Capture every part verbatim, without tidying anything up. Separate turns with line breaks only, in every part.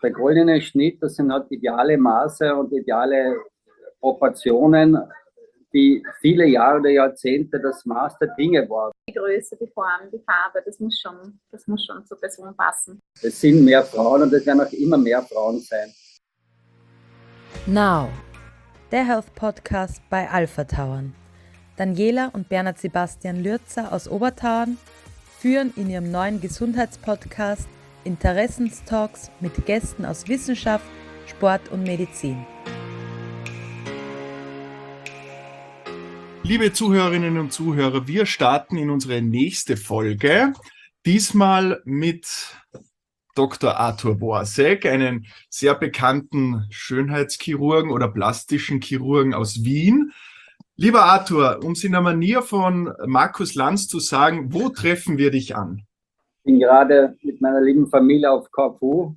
Der goldene Schnitt, das sind halt ideale Maße und ideale Proportionen, die viele Jahre oder Jahrzehnte das Maß der Dinge war.
Die Größe, die Form, die Farbe, das muss schon, das muss schon zur Person passen.
Es sind mehr Frauen und es werden auch immer mehr Frauen sein.
Now, der Health Podcast bei Alpha Tauern. Daniela und Bernhard Sebastian Lürzer aus Obertauern führen in ihrem neuen Gesundheitspodcast Interessenstalks mit Gästen aus Wissenschaft, Sport und Medizin.
Liebe Zuhörerinnen und Zuhörer, wir starten in unsere nächste Folge, diesmal mit Doktor Arthur Borsek, einen sehr bekannten Schönheitschirurgen oder plastischen Chirurgen aus Wien. Lieber Arthur, um es in der Manier von Markus Lanz zu sagen, wo treffen wir dich an?
Ich bin gerade mit meiner lieben Familie auf Korfu.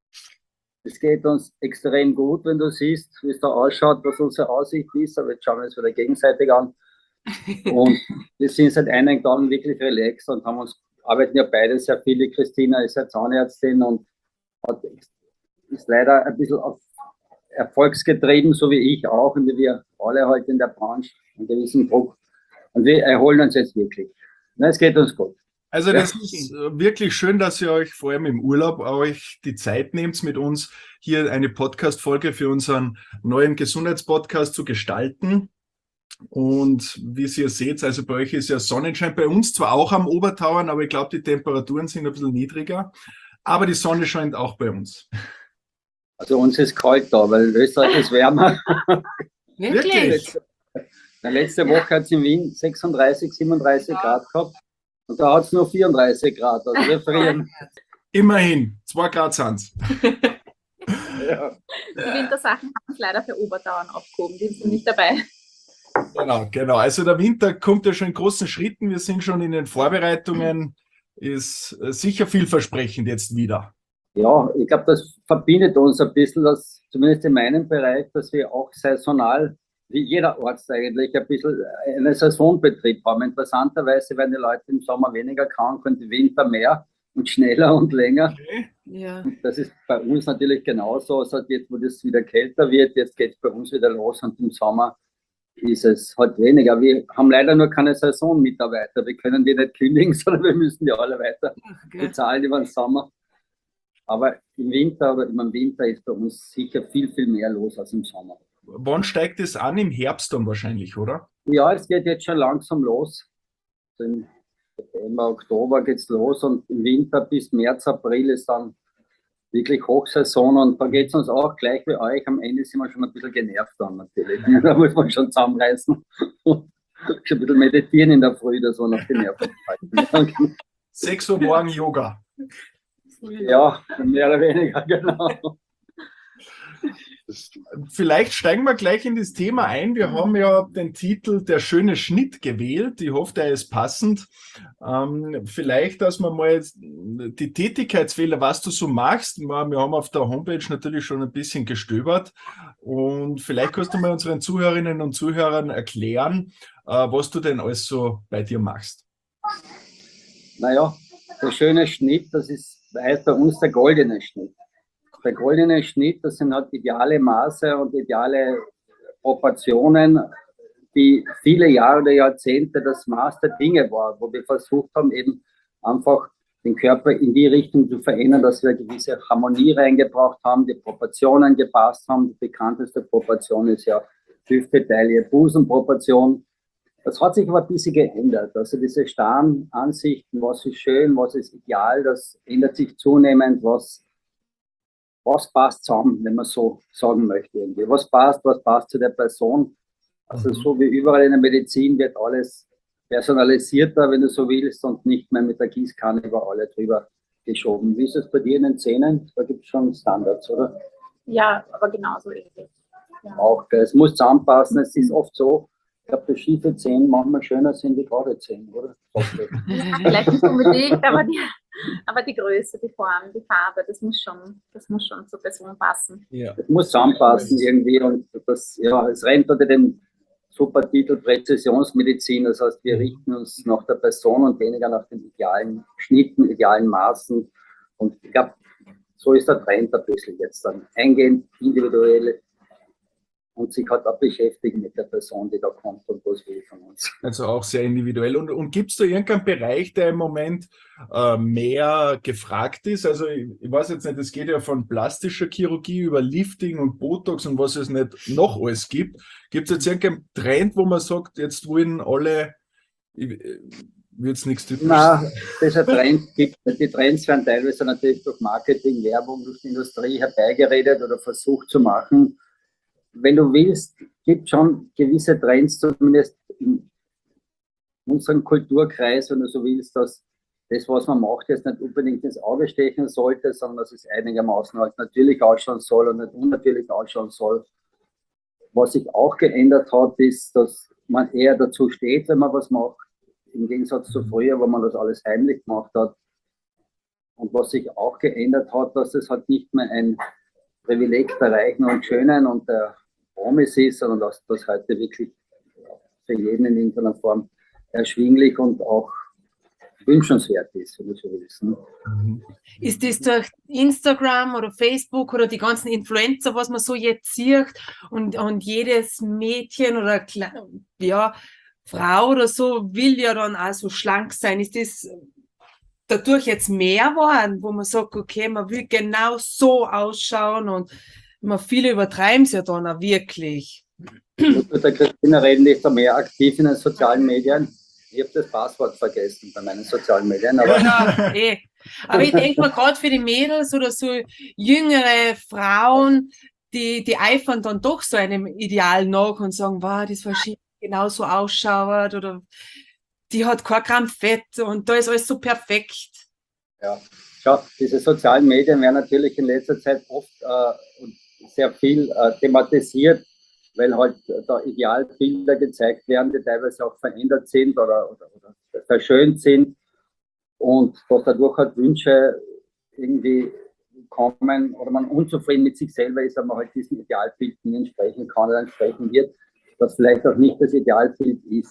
Es geht uns extrem gut, wenn du siehst, wie es da ausschaut, was unsere Aussicht ist. Aber jetzt schauen wir uns wieder gegenseitig an. Und wir sind seit einigen Tagen wirklich relaxed und haben uns, arbeiten ja beide sehr viel. Die Christina ist ja Zahnärztin und hat, ist leider ein bisschen auf erfolgsgetrieben, so wie ich auch. Und wie wir alle heute in der Branche einen gewissen Druck. Und wir erholen uns jetzt wirklich. Na, es geht uns gut.
Also das ja. ist wirklich schön, dass ihr euch vor allem im Urlaub euch die Zeit nehmt, mit uns hier eine Podcast-Folge für unseren neuen Gesundheitspodcast zu gestalten. Und wie ihr seht, also bei euch ist ja Sonnenschein, bei uns zwar auch am Obertauern, aber ich glaube, die Temperaturen sind ein bisschen niedriger. Aber die Sonne scheint auch bei uns.
Also uns ist kalt da, weil in Österreich ist wärmer.
Wirklich?
Letzte, letzte Woche hat es in Wien sechsunddreißig, siebenunddreißig ja. Grad gehabt. Und da hat es nur vierunddreißig Grad, also wir frieren.
Immerhin, zwei Grad sind es.
Ja. Die Wintersachen haben es leider für Obertauern aufgehoben, die sind nicht dabei.
Genau, genau. Also der Winter kommt ja schon in großen Schritten. Wir sind schon in den Vorbereitungen. Ist sicher vielversprechend jetzt wieder.
Ja, ich glaube, das verbindet uns ein bisschen, dass, zumindest in meinem Bereich, dass wir auch saisonal, wie jeder Arzt eigentlich, ein bisschen einen Saisonbetrieb haben. Interessanterweise werden die Leute im Sommer weniger krank und im Winter mehr und schneller und länger.
Okay.
Ja.
Das ist bei uns natürlich genauso. Also jetzt, wo das wieder kälter wird, jetzt geht es bei uns wieder los und im Sommer ist es halt weniger. Wir haben leider nur keine Saisonmitarbeiter. Wir können die nicht kündigen, sondern wir müssen die alle weiter okay. bezahlen über den Sommer. Aber im Winter oder im Winter ist bei uns sicher viel, viel mehr los als im Sommer.
Wann steigt es an? Im Herbst dann wahrscheinlich, oder?
Ja, es geht jetzt schon langsam los. Im September, Oktober geht es los und im Winter bis März, April ist dann wirklich Hochsaison und da geht es uns auch gleich wie euch. Am Ende sind wir schon ein bisschen genervt dann natürlich. Da muss man schon zusammenreißen. Schon ein bisschen meditieren in der Früh, dass man auf die Nerven halten.
sechs Uhr morgen Yoga.
Ja, mehr oder weniger, genau.
Vielleicht steigen wir gleich in das Thema ein. Wir haben ja den Titel Der schöne Schnitt gewählt. Ich hoffe, der ist passend. Ähm, vielleicht, dass wir mal die Tätigkeitsfelder, was du so machst. Wir haben auf der Homepage natürlich schon ein bisschen gestöbert. Und vielleicht kannst du mal unseren Zuhörerinnen und Zuhörern erklären, äh, was du denn alles so bei dir machst.
Naja, der schöne Schnitt, das ist, heißt bei uns der goldene Schnitt. Der goldene Schnitt, das sind halt ideale Maße und ideale Proportionen, die viele Jahre oder Jahrzehnte das Maß der Dinge war, wo wir versucht haben, eben einfach den Körper in die Richtung zu verändern, dass wir gewisse Harmonie reingebracht haben, die Proportionen gepasst haben. Die bekannteste Proportion ist ja Hüfte, Taille, Busenproportion. Das hat sich aber ein bisschen geändert. Also diese starren Ansichten, was ist schön, was ist ideal, das ändert sich zunehmend, was Was passt zusammen, wenn man so sagen möchte irgendwie. Was passt, was passt zu der Person. Also so wie überall in der Medizin wird alles personalisierter, wenn du so willst, und nicht mehr mit der Gießkanne über alle drüber geschoben. Wie ist es bei dir in den Zähnen? Da gibt es schon Standards, oder?
Ja, aber genauso ist es. Ja.
Auch, es muss zusammenpassen. Es ist oft so, ich glaube, dass schiefe Zähne manchmal schöner sind wie gerade Zähne, oder?
Vielleicht nicht unbedingt, aber die, aber die Größe, die Form, die Farbe, das muss schon, das muss schon zur Person passen.
Ja. Es muss zusammenpassen irgendwie und das, ja, es rennt unter dem Supertitel Präzisionsmedizin. Das heißt, wir richten uns nach der Person und weniger nach den idealen Schnitten, idealen Maßen. Und ich glaube, so ist der Trend ein bisschen jetzt dann. Eingehend, individuell und sich halt auch beschäftigen mit der Person, die da kommt und was will von uns.
Also auch sehr individuell. Und, und gibt es da irgendeinen Bereich, der im Moment äh, mehr gefragt ist? Also ich, ich weiß jetzt nicht, es geht ja von plastischer Chirurgie über Lifting und Botox und was es nicht noch alles gibt. Gibt es jetzt irgendeinen Trend, wo man sagt, jetzt wollen alle, wird es nichts typisch?
Nein, dieser Trend gibt es. Die Trends werden teilweise natürlich durch Marketing, Werbung, durch die Industrie herbeigeredet oder versucht zu machen. Wenn du willst, gibt schon gewisse Trends, zumindest in unserem Kulturkreis, wenn du so willst, dass das, was man macht, jetzt nicht unbedingt ins Auge stechen sollte, sondern dass es einigermaßen halt natürlich ausschauen soll und nicht unnatürlich ausschauen soll. Was sich auch geändert hat, ist, dass man eher dazu steht, wenn man was macht, im Gegensatz zu früher, wo man das alles heimlich gemacht hat. Und was sich auch geändert hat, dass es halt nicht mehr ein Privileg der Reichen und Schönen und der Promis ist, sondern dass das heute wirklich für jeden in irgendeiner Form erschwinglich und auch wünschenswert ist, wenn du so willst. Ne?
Ist das durch Instagram oder Facebook oder die ganzen Influencer, was man so jetzt sieht und, und jedes Mädchen oder ja, Frau oder so will ja dann auch so schlank sein. Ist das dadurch jetzt mehr geworden, wo man sagt, okay, man will genau so ausschauen und man viele übertreiben es ja dann auch wirklich.
Ich mit der Christina reden, die ist da mehr aktiv in den sozialen Medien. Ich habe das Passwort vergessen bei meinen sozialen Medien. Aber,
ja, eh. Aber ich denke mal, gerade für die Mädels oder so jüngere Frauen, die, die eifern dann doch so einem Ideal nach und sagen, wow, das war schön, genauso ausschaut oder die hat kein Gramm Fett und da ist alles so perfekt.
Ja, schau, diese sozialen Medien werden natürlich in letzter Zeit oft äh, und sehr viel äh, thematisiert, weil halt da Idealbilder gezeigt werden, die teilweise auch verändert sind oder, oder, oder verschönt sind und dass dadurch halt Wünsche irgendwie kommen oder man unzufrieden mit sich selber ist, aber man halt diesem Idealbild nicht entsprechen kann oder entsprechen wird, das vielleicht auch nicht das Idealbild ist.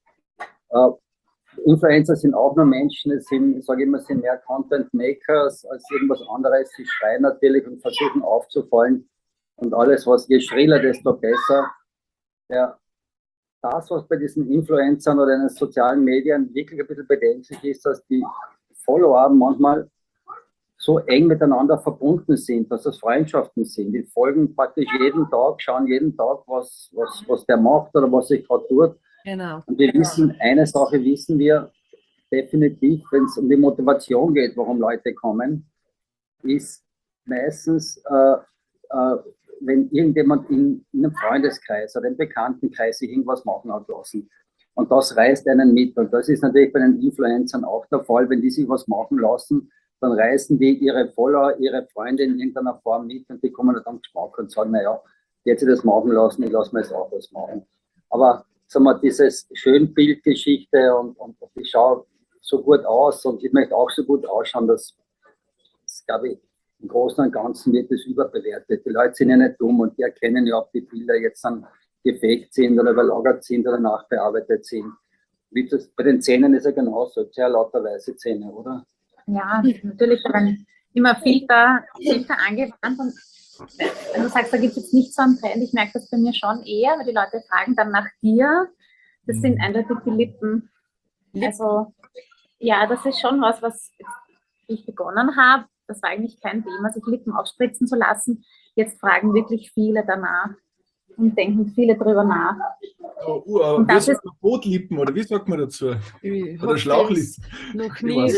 Äh, Influencer sind auch nur Menschen, es sind, ich sage immer, es sind mehr Content Makers als irgendwas anderes. Sie schreien natürlich und versuchen aufzufallen. Und alles, was je schriller, desto besser. Ja, das, was bei diesen Influencern oder in den sozialen Medien wirklich ein bisschen bedenklich ist, dass die Follower manchmal so eng miteinander verbunden sind, dass das Freundschaften sind. Die folgen praktisch jeden Tag, schauen jeden Tag, was, was, was der macht oder was sich gerade tut.
Genau.
Und wir wissen, eine Sache wissen wir definitiv, wenn es um die Motivation geht, warum Leute kommen, ist meistens, äh, äh, wenn irgendjemand in, in einem Freundeskreis oder im Bekanntenkreis sich irgendwas machen hat lassen. Und das reißt einen mit. Und das ist natürlich bei den Influencern auch der Fall. Wenn die sich was machen lassen, dann reißen die ihre Follower, ihre Freunde in irgendeiner Form mit und die kommen dann am Geschmack und sagen, naja, jetzt sie das machen lassen, ich lasse mir jetzt auch was machen. Aber sagen wir, dieses Schönbildgeschichte und, und ich schaue so gut aus und ich möchte auch so gut ausschauen, dass, das glaube ich, im Großen und Ganzen wird es überbewertet. Die Leute sind ja nicht dumm und die erkennen ja, ob die Bilder jetzt dann gefaked sind oder überlagert sind oder nachbearbeitet sind. Wie das, bei den Zähnen ist ja genauso, sehr lauter weiße Zähne, oder?
Ja, natürlich werden immer Filter, Filter angewandt und wenn du sagst, da gibt es jetzt nicht so einen Trend, ich merke das bei mir schon eher, weil die Leute fragen dann nach dir, das sind eindeutig die Lippen. Also ja, das ist schon was, was ich begonnen habe. Das war eigentlich kein Thema, sich Lippen aufspritzen zu lassen. Jetzt fragen wirklich viele danach und denken viele drüber nach.
Oh, uh, und das ist Bootlippen, oder wie sagt man dazu?
Ich
oder Schlauchlippen.
Noch nie.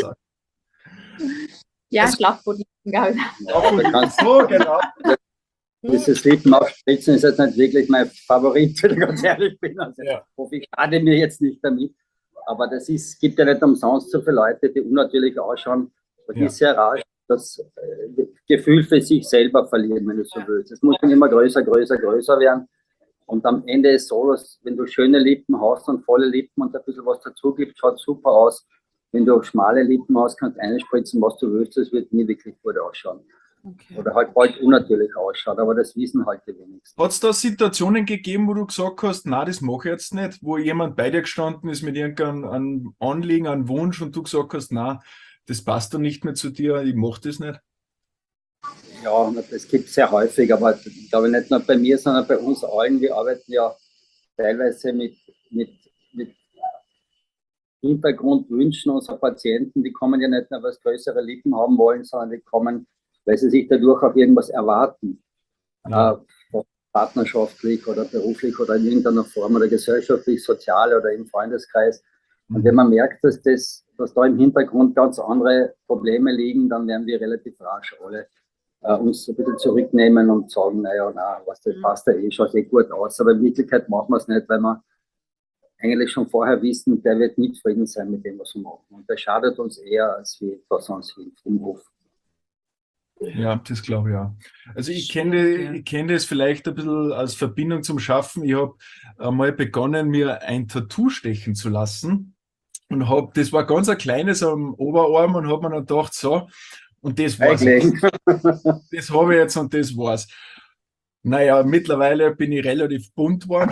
Ja, Schlauchbootlippen, glaube ich.
Ja,
so, genau.
Dieses Lippen aufspritzen ist jetzt nicht wirklich mein Favorit, wenn ich ganz ehrlich bin. Also,
ja.
hoffe ich schade mir jetzt nicht damit. Aber das ist, gibt ja nicht umsonst so viele Leute, die unnatürlich ausschauen. Und ja. ist sehr rasch, das äh, Gefühl für sich selber verlieren, wenn du so willst. Es muss dann immer größer, größer, größer werden. Und am Ende ist so, dass wenn du schöne Lippen hast und volle Lippen und ein bisschen was dazu gibt, schaut super aus. Wenn du schmale Lippen hast, kannst du einspritzen, was du willst, das wird nie wirklich gut ausschauen. Okay. Oder halt bald unnatürlich ausschaut, aber das wissen halt die wenigsten.
Hat es da Situationen gegeben, wo du gesagt hast, na, das mache ich jetzt nicht, wo jemand bei dir gestanden ist mit irgendeinem Anliegen, einem Wunsch und du gesagt hast, na, das passt doch nicht mehr zu dir, ich mache das nicht?
Ja, das gibt es sehr häufig, aber ich glaube nicht nur bei mir, sondern bei uns allen. Wir arbeiten ja teilweise mit, mit, mit Hintergrundwünschen unserer Patienten. Die kommen ja nicht nur, weil sie größere Lippen haben wollen, sondern die kommen, weil sie sich dadurch auch irgendwas erwarten. Ja. Äh, partnerschaftlich oder beruflich oder in irgendeiner Form oder gesellschaftlich, sozial oder im Freundeskreis. Und wenn man merkt, dass, das, dass da im Hintergrund ganz andere Probleme liegen, dann werden wir relativ rasch alle äh, uns ein bisschen zurücknehmen und sagen, naja, na, was, das passt ja eh, schaut eh gut aus. Aber in Wirklichkeit machen wir es nicht, weil wir eigentlich schon vorher wissen, der wird nicht zufrieden sein mit dem, was wir machen. Und der schadet uns eher, als wie das uns hilft im Hof.
Ja, das glaube ich auch. Also ich kenne, ich kenne das vielleicht ein bisschen als Verbindung zum Schaffen. Ich habe einmal begonnen, mir ein Tattoo stechen zu lassen und habe, das war ganz ein kleines am Oberarm und habe mir dann gedacht, so, und das war's. Das habe ich jetzt und das war's. Naja, mittlerweile bin ich relativ bunt geworden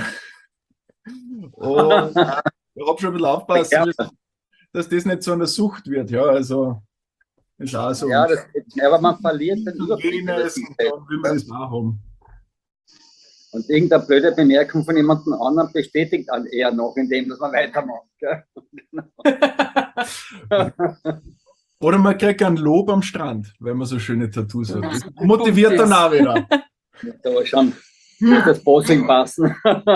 und ich habe schon ein bisschen aufpassen, dass das nicht zu einer Sucht wird. Ja, also ist auch so.
Ja, das, aber man verliert den Überblick.
Das und dann will man das auch haben.
Und irgendeine blöde Bemerkung von jemandem anderen bestätigt dann eher noch, indem dass man weitermacht. Gell?
Oder man kriegt ein Lob am Strand, wenn man so schöne Tattoos hat. Das motiviert dann auch wieder.
Da schon muss das Posing passen.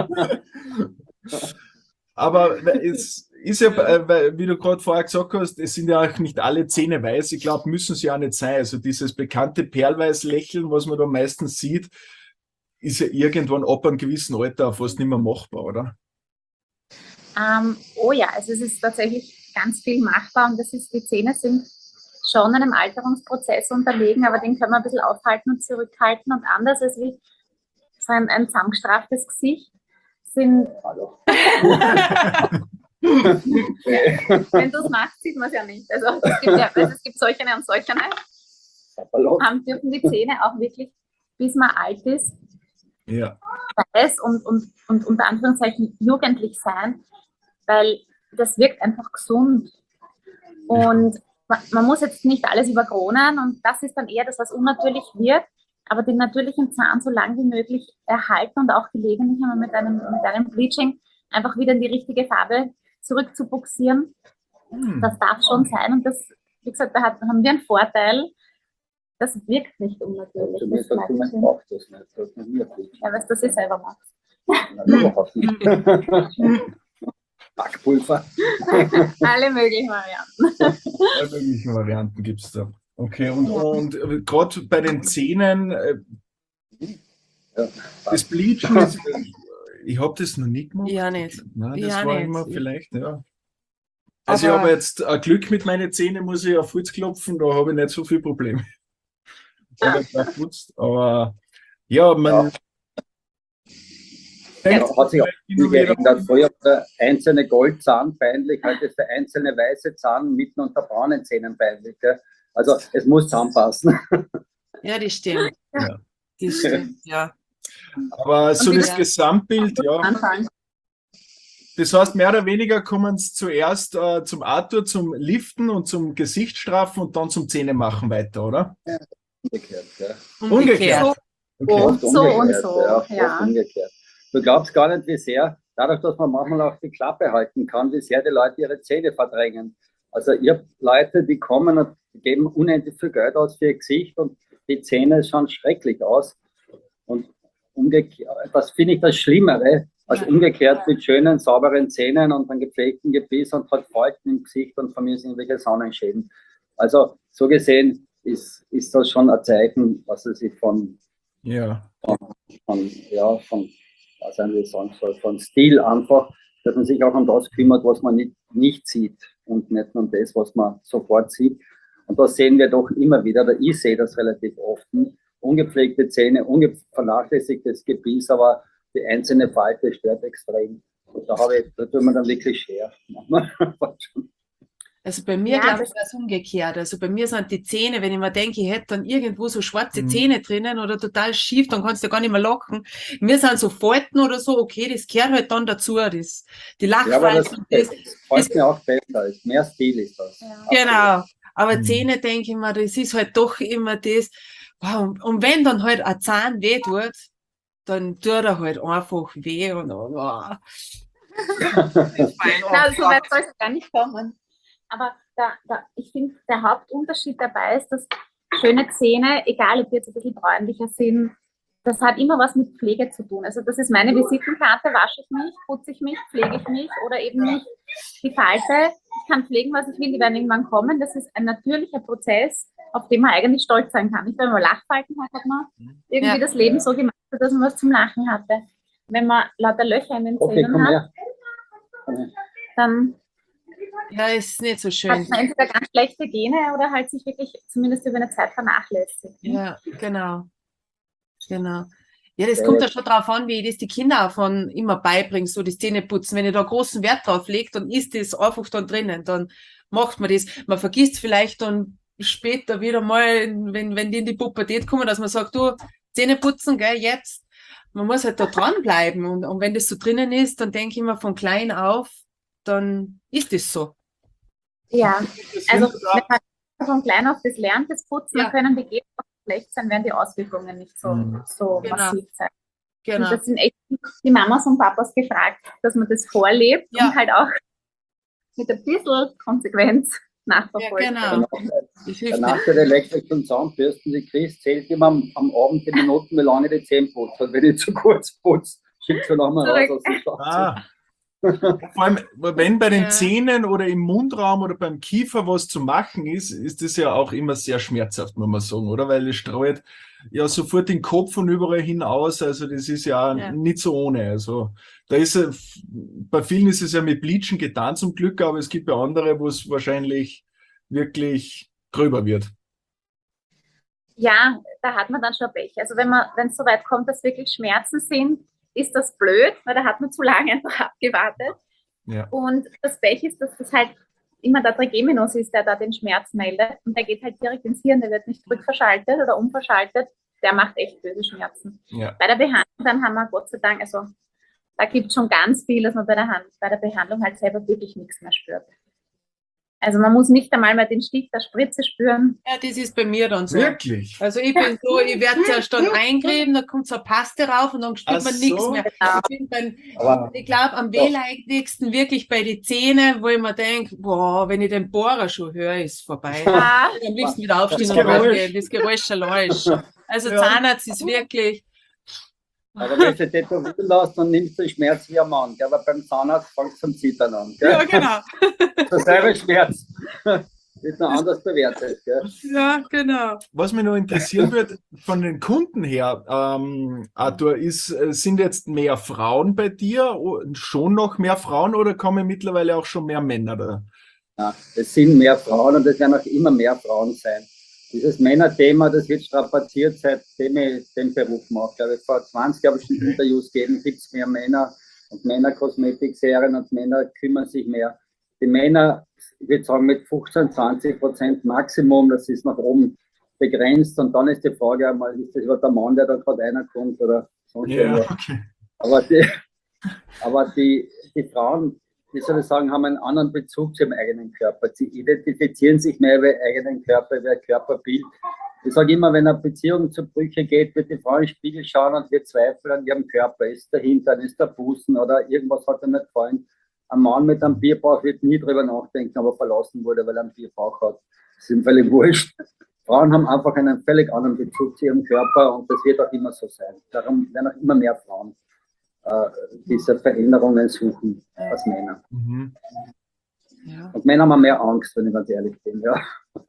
Aber es ist ja, wie du gerade vorher gesagt hast, es sind ja auch nicht alle Zähne weiß. Ich glaube, müssen sie ja nicht sein. Also dieses bekannte Perlweiß-Lächeln, was man da meistens sieht, ist ja irgendwann ab einem gewissen Alter fast nicht mehr machbar, oder?
Ähm, oh ja, also es ist tatsächlich ganz viel machbar und das ist, die Zähne sind schon einem Alterungsprozess unterlegen, aber den können wir ein bisschen aufhalten und zurückhalten und anders als wie so ein, ein zusammengestrafftes Gesicht sind. Wenn du es machst, sieht man es ja nicht. Also es gibt, ja, also es gibt solche und solche. Haben dürfen die Zähne auch wirklich, bis man alt ist,
ja.
weiß und, und, und unter Anführungszeichen jugendlich sein, weil das wirkt einfach gesund. Und man, man muss jetzt nicht alles überkronen und das ist dann eher das, was unnatürlich wird, aber den natürlichen Zahn so lange wie möglich erhalten und auch gelegentlich einmal mit einem, mit einem Bleaching einfach wieder in die richtige Farbe zurückzubuxieren. Hm. Das darf schon sein und das, wie gesagt, da hat, haben wir einen Vorteil, das wirkt nicht unnatürlich. Ja, das bleibt das nicht. Das nicht. Ja, was das ich selber mache.
Backpulver.
Alle möglichen Varianten.
Alle möglichen Varianten gibt es da. Okay, und, und gerade bei den Zähnen, äh, ja, das Bleachen, ist, ich habe das noch nie gemacht.
Ja, nicht.
Nein, das
ja,
war
nicht.
immer vielleicht, ja. Also aber ich habe jetzt ein Glück mit meinen Zähnen, muss ich auf Holz klopfen, da habe ich nicht so viel Probleme. Aber, aber ja, man...
Ja, hat sich auch viel geändert. Früher war der einzelne Goldzahn peinlich, heute ist der einzelne weiße Zahn mitten unter braunen Zähnen peinlich. Gell? Also es muss zusammenpassen.
Ja, das stimmt. Ja. Das stimmt, ja.
Aber so das ja. Gesamtbild, ja.
Anfang.
Das heißt, mehr oder weniger kommen sie zuerst äh, zum Arthur, zum Liften und zum Gesichtsstraffen und dann zum Zähnemachen weiter, oder?
Ja, umgekehrt, ja.
Umgekehrt.
So,
okay.
so und so.
Ja,
ja.
Umgekehrt. Du glaubst gar nicht, wie sehr, dadurch, dass man manchmal auch die Klappe halten kann, wie sehr die Leute ihre Zähne verdrängen. Also ihr habt Leute, die kommen und geben unendlich viel Geld aus für ihr Gesicht und die Zähne schauen schrecklich aus. Und umgekehrt, das finde ich das Schlimmere, als umgekehrt mit schönen, sauberen Zähnen und einem gepflegten Gebiss und hat Falten im Gesicht und von mir sind irgendwelche Sonnenschäden. Also so gesehen ist, ist das schon ein Zeichen, was es sich von,
ja.
von, von, ja, von was ich sagen soll, von Stil einfach, dass man sich auch um das kümmert, was man nicht, nicht sieht und nicht nur um das, was man sofort sieht. Und das sehen wir doch immer wieder, oder ich sehe das relativ oft, ungepflegte Zähne, unge- vernachlässigtes Gebiss, aber die einzelne Falte stört extrem. Und da, habe ich, da tut man dann wirklich schwer.
Also bei mir, ja, glaube ich, ist es umgekehrt. Also bei mir sind die Zähne, wenn ich mir denke, ich hätte dann irgendwo so schwarze mhm. Zähne drinnen oder total schief, dann kannst du gar nicht mehr locken. Mir sind so Falten oder so, okay, das gehört halt dann dazu. Das, die Lachfalten.
Ja, das, das, das fällt mir auch besser. Mehr Stil ist das.
Ja. Genau. Aber mhm. Zähne, denke ich mir, das ist halt doch immer das, wow, und, und wenn dann halt ein Zahn weh tut, dann tut er halt einfach weh und wow.
Na, so weit soll es gar nicht kommen. Aber da, da, ich finde, der Hauptunterschied dabei ist, dass schöne Zähne, egal ob die jetzt ein bisschen bräunlicher sind, das hat immer was mit Pflege zu tun. Also das ist meine Visitenkarte, wasche ich mich, putze ich mich, pflege ich mich oder eben nicht die Falte. Ich kann pflegen, was ich will, die werden irgendwann kommen. Das ist ein natürlicher Prozess, auf den man eigentlich stolz sein kann. Nicht, wenn man Lachfalten hat, hat man irgendwie
Ja.
das Leben so gemacht, dass man was zum Lachen hatte. Wenn man lauter Löcher in den
Okay,
Zähnen
komm
hat,
her. Komm her.
dann
Ja, ist nicht so
hat
schön.
man entweder ganz schlechte Gene oder halt sich wirklich zumindest über eine Zeit vernachlässigt.
Ja, genau. Genau. Ja, das kommt ja schon drauf an, wie ich das die Kinder auch von immer beibringe, so das Zähneputzen. Wenn ich da großen Wert drauf lege, dann ist das einfach dann drinnen. Dann macht man das. Man vergisst vielleicht dann später wieder mal, wenn, wenn die in die Pubertät kommen, dass man sagt, du, Zähneputzen, gell, jetzt. Man muss halt da dranbleiben. Und, und wenn das so drinnen ist, dann denke ich mir von klein auf, dann ist das so.
Ja,
Das
also
sind da-
wenn man von klein auf das lernt, das Putzen,
Ja.
dann können die Gene auch schlecht sein, werden die Auswirkungen nicht so,
Mhm.
so
Genau.
massiv sein.
Genau.
Und das sind echt die Mamas und Papas gefragt, dass man das vorlebt
Ja.
und halt auch mit ein bisschen Konsequenz nachverfolgt.
Ja, genau. Das hilft
Danach
nicht.
der elektrischen Zahnbürsten, die Chris zählt immer am, am Abend die Minuten, wie lange die Zähne putzt. Und wenn ich zu kurz putze, schickt sie nochmal raus aus dem Schlafzimmer.
Ah. Vor allem, wenn bei den
Ja.
Zähnen oder im Mundraum oder beim Kiefer was zu machen ist, ist das ja auch immer sehr schmerzhaft, muss man sagen, oder? Weil es streut ja sofort den Kopf und überall hinaus. Also das ist ja,
Ja.
nicht so ohne. Also da ist ja, bei vielen ist es ja mit Bleachen getan zum Glück, aber es gibt ja andere, wo es wahrscheinlich wirklich gröber wird.
Ja, da hat man dann schon Pech. Also wenn man, wenn es so weit kommt, dass wirklich Schmerzen sind, ist das blöd, weil da hat man zu lange einfach abgewartet.
Ja.
Und das Pech ist, dass das halt immer der Trigeminus ist, der da den Schmerz meldet. Und der geht halt direkt ins Hirn, der wird nicht rückverschaltet oder umverschaltet. Der macht echt böse Schmerzen.
Ja.
Bei der Behandlung dann haben wir Gott sei Dank, also da gibt es schon ganz viel, dass man bei der, Hand, bei der Behandlung halt selber wirklich nichts mehr spürt. Also man muss nicht einmal mehr den Stich der Spritze spüren.
Ja, das ist bei mir dann so.
Wirklich?
Also ich bin so, ich werde zuerst dann eingreifen, dann kommt so eine Paste rauf und dann spürt
Ach
man nichts
so.
mehr.
Genau.
Ich, bin dann,
Aber
ich glaube, am wehleidigsten wirklich bei den Zähnen, wo ich mir denke, boah, wenn ich den Bohrer schon höre, ist vorbei.
Ah,
Am liebsten wieder aufstehen
Das
und
Geräusch.
rausgehen. Das Geräusch allein ist schon. Also
Ja.
Zahnarzt ist wirklich,
Aber wenn du dich tätowieren lässt, dann nimmst du den Schmerz wie ein Mann. Gell? Aber beim Zahnarzt fängst du zum Zittern an. Gell?
ja genau,
Derselbe Schmerz. Wird noch anders bewertet. Gell?
ja genau.
Was mich noch interessieren wird, von den Kunden her, ähm, Arthur, ist, äh, sind jetzt mehr Frauen bei dir, O- schon noch mehr Frauen oder kommen mittlerweile auch schon mehr Männer da?
Ja, es sind mehr Frauen und es werden auch immer mehr Frauen sein. Dieses Männerthema, das wird strapaziert, seitdem ich den Beruf mache. Ich glaube, vor zwanzig Jahren habe ich schon Interviews gegeben, gibt es mehr Männer und Männerkosmetikserien und Männer kümmern sich mehr. Die Männer, ich würde sagen, mit fünfzehn, zwanzig Prozent Maximum, das ist nach oben begrenzt. Und dann ist die Frage einmal, ist das überhaupt der Mann, der da gerade reinkommt oder sonst irgendwas.
okay.
Aber die, aber die, die Frauen, wie soll ich sagen, haben einen anderen Bezug zu ihrem eigenen Körper. Sie identifizieren sich mehr über ihren eigenen Körper, über ihr Körperbild. Ich sage immer, wenn eine Beziehung zu Brüche geht, wird die Frau in den Spiegel schauen und wird zweifeln an ihrem Körper. Ist der Hintern, ist der Busen oder irgendwas hat ihr nicht gefallen. Ein Mann mit einem Bierbauch wird nie drüber nachdenken, aber verlassen wurde, weil er einen Bierbauch hat. Das ist ihm völlig wurscht. Frauen haben einfach einen völlig anderen Bezug zu ihrem Körper und das wird auch immer so sein. Darum werden auch immer mehr Frauen äh, diese Veränderungen suchen als Männer.
Mhm.
Ja.
Und Männer haben mehr Angst, wenn ich ganz ehrlich bin. Ja,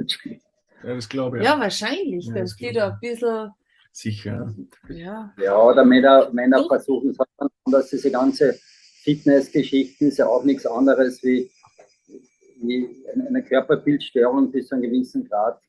Ja, das glaube ich.
Ja, wahrscheinlich.
Ja,
Das
das
geht
glaube
ein bisschen,
Sicher.
ja.
ja oder Männer, Männer
So.
versuchen es halt, dass diese ganze Fitness-Geschichten ist ja auch nichts anderes wie, wie eine eine Körperbildstörung bis zu einem gewissen Grad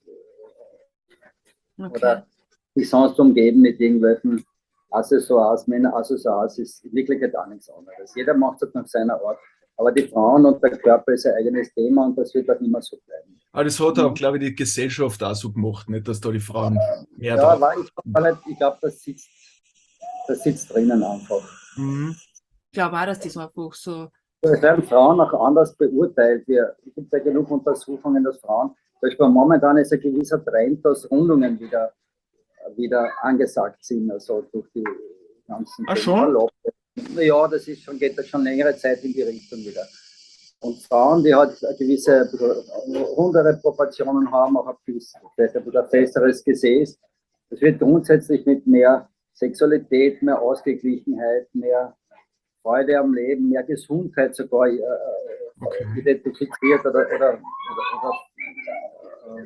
Okay.
oder sich sonst umgeben mit irgendwelchen Accessoires, Männer-Accessoires ist in Wirklichkeit auch nichts anderes. Jeder macht es nach seiner Art. Aber die Frauen und der Körper ist ein eigenes Thema und das wird auch immer so bleiben.
Aber das hat auch, glaube ich, die Gesellschaft auch so gemacht, nicht, dass da die Frauen mehr
Ja,
drauf.
aber ich glaube, halt, ich glaub, das, sitzt, das sitzt drinnen einfach.
Mhm.
Ich glaube auch, dass das einfach so,
Es werden Frauen auch anders beurteilt. Wir, es gibt ja genug Untersuchungen, dass Frauen, zum Beispiel momentan ist ein gewisser Trend, dass Rundungen wieder wieder angesagt sind, also durch die ganzen
Ach schon?
Ja, das ist schon, geht das schon längere Zeit in die Richtung wieder. Und Frauen, die halt eine gewisse ein bisschen rundere Proportionen haben, auch ein bisschen, ein bisschen festeres Gesäß, das wird grundsätzlich mit mehr Sexualität, mehr Ausgeglichenheit, mehr Freude am Leben, mehr Gesundheit sogar äh,
Okay.
identifiziert oder, oder, oder, oder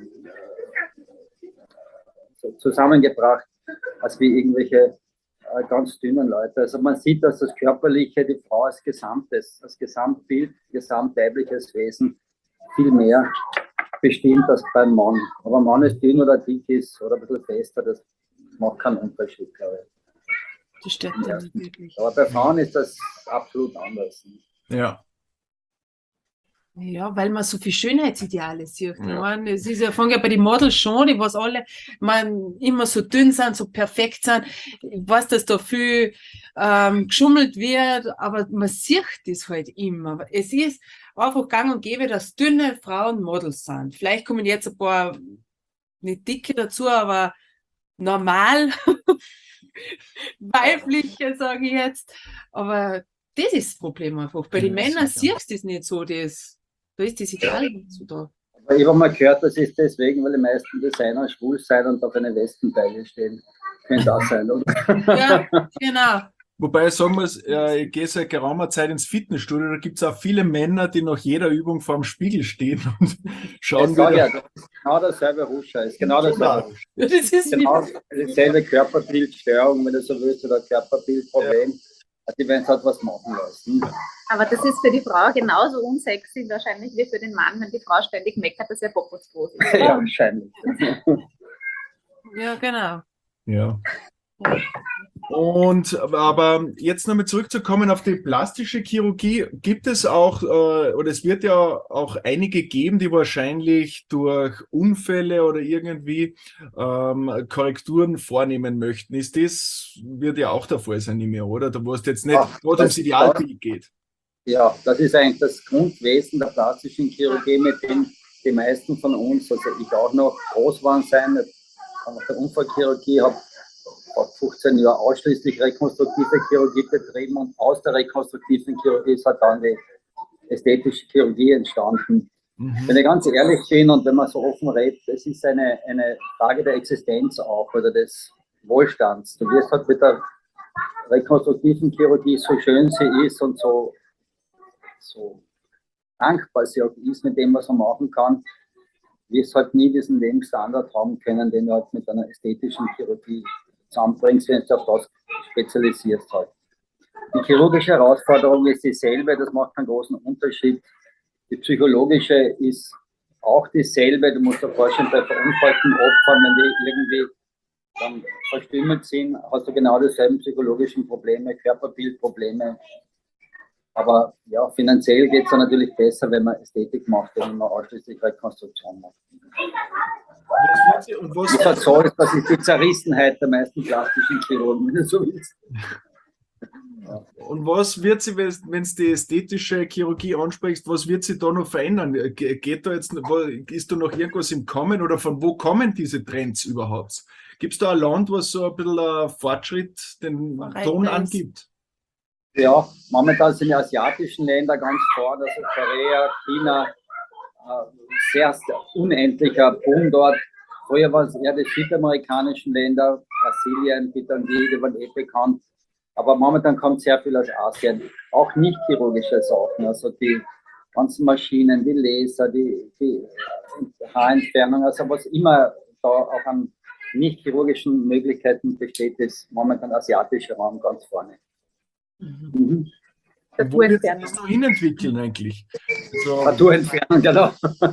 äh, zusammengebracht, als wie irgendwelche äh, ganz dünnen Leute. Also man sieht, dass das Körperliche die Frau als Gesamtes, als Gesamtbild, gesamtweibliches Wesen viel mehr bestimmt als beim Mann. Aber ein Mann ist dünn oder dick ist oder ein bisschen fester, das macht keinen Unterschied, glaube ich.
Das stimmt ja nicht wirklich.
Aber bei Frauen ist das absolut anders.
Ja.
Ja, weil man so viele Schönheitsideale sieht.
Ja.
Ich meine, es ist ja, fängt ja bei den Models schon, die was alle man, immer so dünn sind, so perfekt sind. Ich weiß, dass da viel ähm, geschummelt wird, aber man sieht das halt immer. Es ist einfach gang und gäbe, dass dünne Frauen Models sind. Vielleicht kommen jetzt ein paar nicht dicke dazu, aber normal weibliche, sage ich jetzt. Aber das ist das Problem einfach. Bei den
Ja,
Männern
sicher.
siehst du das nicht so. Das, da ist das Ideal nicht so da.
Aber ich habe mal gehört, das ist deswegen, weil die meisten Designer schwul sein und auf eine Westenbeile stehen. Könnte auch sein, oder?
Ja, genau.
Wobei, sagen wir es, äh, ich gehe seit geraumer Zeit ins Fitnessstudio, da gibt es auch viele Männer, die nach jeder Übung vor dem Spiegel stehen und schauen,
Das sag ich
wieder.
ja, das ist genau derselbe Huscher. Ist genau dasselbe.
Ja, das ist
Genau dieselbe Körperbildstörung, wenn du so willst, oder Körperbildproblem. Also die werden halt was machen lassen.
Aber das ist für die Frau genauso unsexy wahrscheinlich wie für den Mann, wenn die Frau ständig meckert, dass ihr Popos groß ist.
Ja, wahrscheinlich.
Ja, genau.
Ja. Und aber jetzt nochmal zurückzukommen auf die plastische Chirurgie, gibt es auch, äh, oder es wird ja auch einige geben, die wahrscheinlich durch Unfälle oder irgendwie ähm, Korrekturen vornehmen möchten. Ist das, wird ja auch der Fall sein, nicht mehr, oder? Da wo es jetzt nicht
Ach,
gerade ums
das-
Idealbild geht.
Ja, das ist eigentlich das Grundwesen der plastischen Chirurgie, mit dem die meisten von uns, also ich auch noch, groß geworden sein. Nach der Unfallchirurgie habe vor fünfzehn Jahren ausschließlich rekonstruktive Chirurgie betrieben und aus der rekonstruktiven Chirurgie ist halt dann die ästhetische Chirurgie entstanden.
Mhm.
Wenn ich ganz ehrlich bin und wenn man so offen redet, es ist eine, eine Frage der Existenz auch oder des Wohlstands. Du wirst halt mit der rekonstruktiven Chirurgie, so schön sie ist und so, so dankbar sie auch ist mit dem, was man machen kann, wirst halt nie diesen Lebensstandard haben können, den du halt mit einer ästhetischen Chirurgie zusammenbringst, wenn du auf das spezialisierst halt. Die chirurgische Herausforderung ist dieselbe, das macht einen großen Unterschied. Die psychologische ist auch dieselbe. Du musst dir vorstellen, bei verunfallten Opfern, wenn die irgendwie dann verstümmelt sind, hast du genau dieselben psychologischen Probleme, Körperbildprobleme. Aber ja, finanziell geht es dann natürlich besser, wenn man Ästhetik macht, wenn man ausschließlich Rekonstruktion macht.
Was wird sie- und was-
Ich sage so, das ist die Zerrissenheit der meisten plastischen Chirurgen, wenn du so willst.
Und was wird sie, wenn es die ästhetische Chirurgie ansprichst, was wird sie da noch verändern? Ge- Geht da jetzt, wo- ist da noch irgendwas im Kommen oder von wo kommen diese Trends überhaupt? Gibt es da ein Land, was so ein bisschen äh, Fortschritt den
Vorreiter
Ton
ist.
angibt?
Ja, momentan sind die asiatischen Länder ganz vorne, also Korea, China, äh, sehr, sehr unendlicher Boom dort. Früher waren es eher die südamerikanischen Länder, Brasilien, die dann die, die waren eh bekannt. Aber momentan kommt sehr viel aus Asien, auch nicht chirurgische Sachen, also die ganzen Maschinen, die Laser, die, die Haarentfernung, also was immer da auch an nicht chirurgischen Möglichkeiten besteht, ist momentan asiatischer Raum ganz vorne. Mhm.
Wo wird sich
Tattoo-Entfernung.
das noch hinentwickeln eigentlich? Also,
Tattoo-Entfernung, genau.